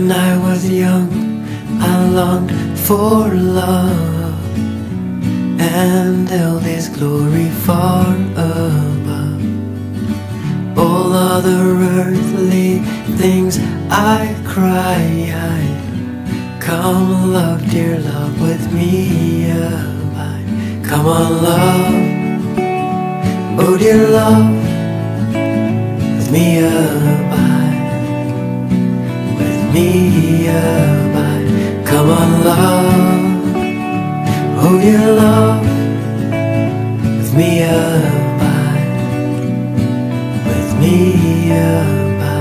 When I was young, I longed for love and held His glory far above all other earthly things. I cried, come love, dear love, with me abide. Come on love, oh dear love, with me abide, with me abide. Come on love, oh dear love, with me abide, with me abide.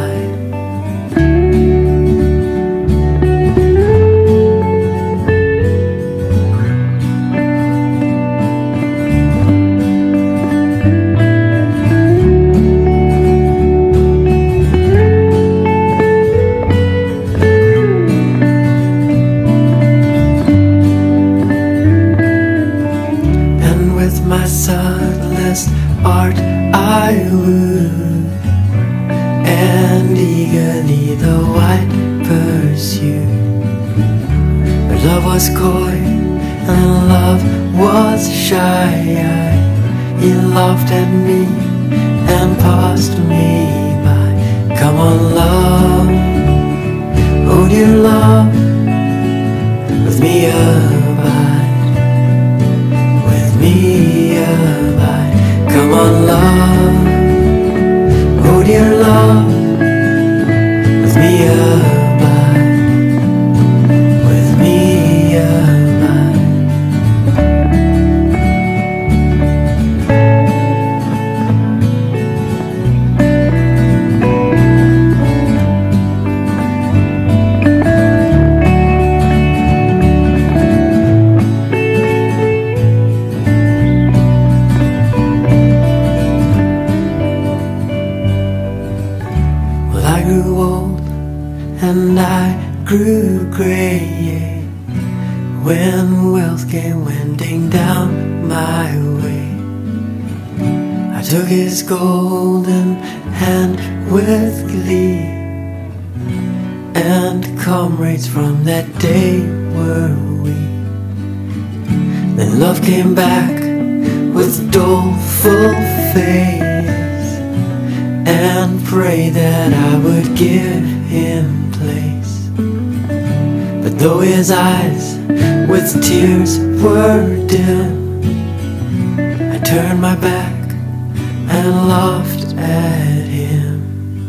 My subtlest art I woo, and eagerly the white pursue. But love was coy and love was shy. He laughed at me and passed me by. Come on love, oh dear love, with me abide, with me abide. Come on love, oh dear love, with me abide, with me abide. I grew old and I grew grey when wealth came wending down my way. I took His golden hand with glee, and comrades from that day were we. Then love came back with doleful face and pray that I would give Him place. But though His eyes with tears were dim, I turned my back and laughed at Him.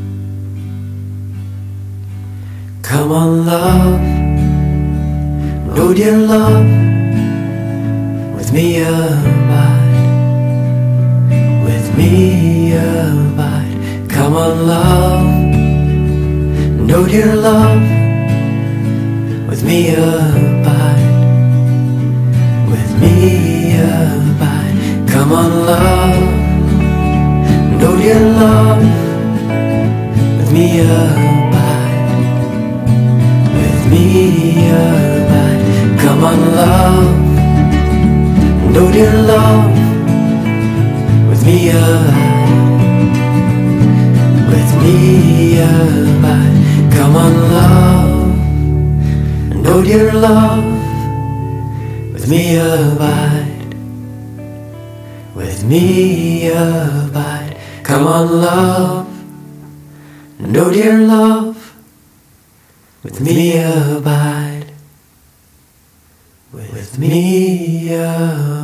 Come on love, oh dear love, with me abide, with me abide. Come on love, no dear love, with me abide, with me abide. Come on love, no dear love, with me abide, with me abide. Come on love, no dear love, with me abide, with me abide. Come on love, and oh dear love, with me abide, with me abide. Come on love, and oh dear love, with me abide, with me abide.